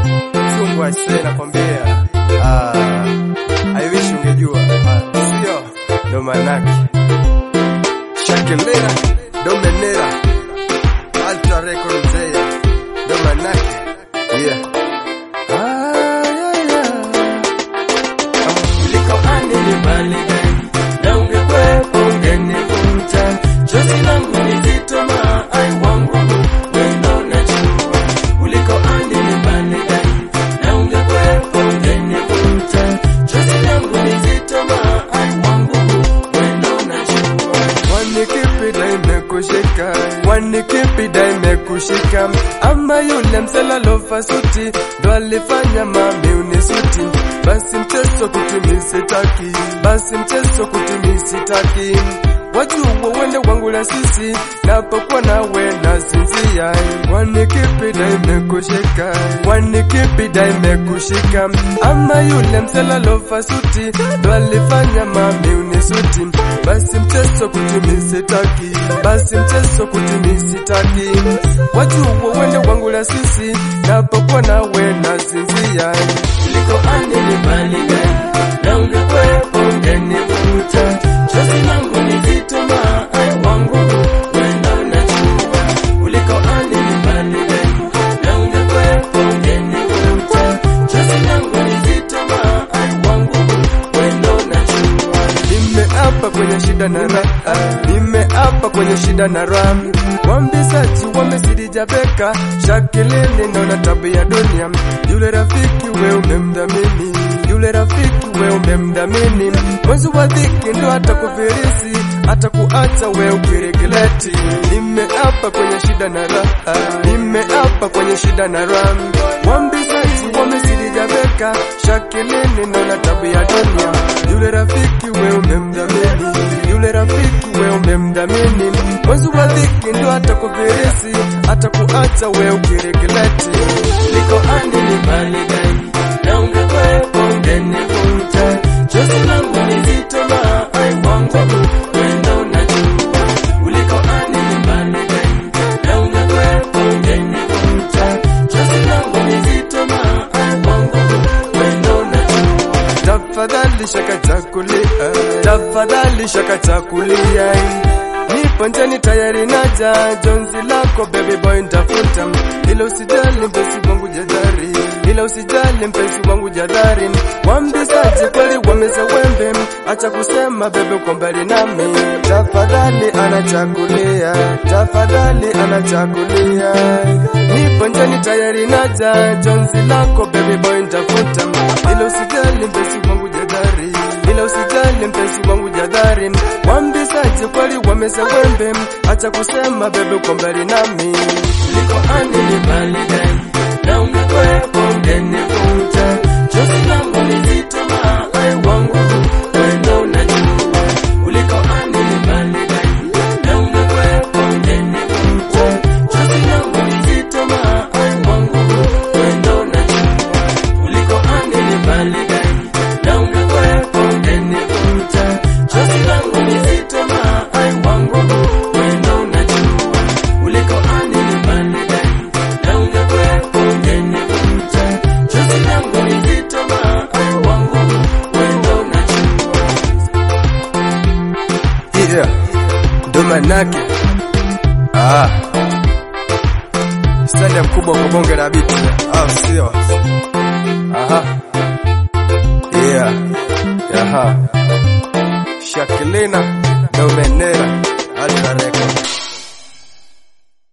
chungwa sasa nakwambia. I wish ungejua. Sio ndo manake. Shakelera Domenera Alta Record Zaya ndo manake. Yeah. Uliko ani ni mbali gani, na ungekwepo ungenivuta. Chozi langu ni zito maai wangu, wendo unajua. Uliko ani ni mbali gani, na ungekwepo ungenivuta. Chozi langu ni zito maai wangu, wendo unajua. Wanikipida imekushika, wanikipida imekushika. Ama yule msela lofa suti ndo alifanya mami unisuti. Basi mchezo kutimisitaki, basi mchezo kutimisitaki. Wajua wende wangu la sisi, napokuwa nawe nasinzia. Wanikipida imekushika, wanikipida imekushika. Ama yule msela lofa suti ndo alifanya mami unisuti. Basi mchezo kutimisitaki, basi mchezo kutimisitaki. Wajua wende wangu la sisi, napokuwa nawe nasinzia. Uliko ani ni mbali gani, na ungekwepo ungenivuta. Chozi langu ni zito maai wangu, wendo unajua. Uliko ani ni mbali gani, na ungekwepo ungenivuta. Chozi langu ni zito maai wangu, wendo unajua. Nimeapa kwenye shida na raha, nimeapa kwenye shida na raha. Wambizaji wamesijabeka, Shakelele naona tabia dunia. Yule rafiki we umemdhamini, yule rafiki we umemdhamini. Mwezi wa dhiki ndo atakufirisi, atakuacha we ukiregeleti. Nimeapa kwenye shida na raha, nimeapa kwenye shida na raha. Wambizaji wamesijabeka, Shakelele naona tabia dunia. Yule rafiki we umemdhamini, yule rafiki we umemdhamini. Mwezi wa dhiki ndo atakufirisi, atakuacha we ukiregeleti. Uliko ani ni mbali gani, na ungekwepo ungenivuta. Chozi langu ni zito maai wangu, wendo unajua. Uliko ani ni mbali gani, na ungekwepo ungenivuta. Chozi langu ni zito maai wangu, wendo unajua. Tafadhali shaka chakulia, tafadhali shaka chakulia. Nipo njani tayari naja, jonzi lako baby boy ntafuta. Ila usijali mpenzi wangu jadhari, ila usijali mpenzi wangu jadhari. Wambizaji kweli wameza wembe, acha kusema bebe uko mbali nami. Tafadhali anachakulia, tafadhali anachakulia. Nipo njani tayari naja, jonzi lako baby boy ntafuta. Ila usijali mpenzi wangu jadhari, ila usijali mpenzi wangu jadhari. Wambizaji kweli wameza wembe, acha kusema bebe uko mbali nami. Uliko ani ni mbali gani, na ungekwepo ungenivuta. Chozi langu ni zito maai wangu, wendo unajua. Uliko ani ni mbali gani, na ungekwepo ungenivuta. Chozi langu ni zito maai wangu, wendo unajua. Uliko ani ni mbali gani, na ungekwepo ungenivuta. Chozi langu ni zito maai wangu, wendo unajua. Uliko ani ni mbali gani, na ungekwepo ungenivuta. Chozi langu ni zito maai wangu, wendo unajua. Yeah, ndo manake. Stadium kubwa kwa bonge la biti. Sio. Yeah. Shakelele Domenera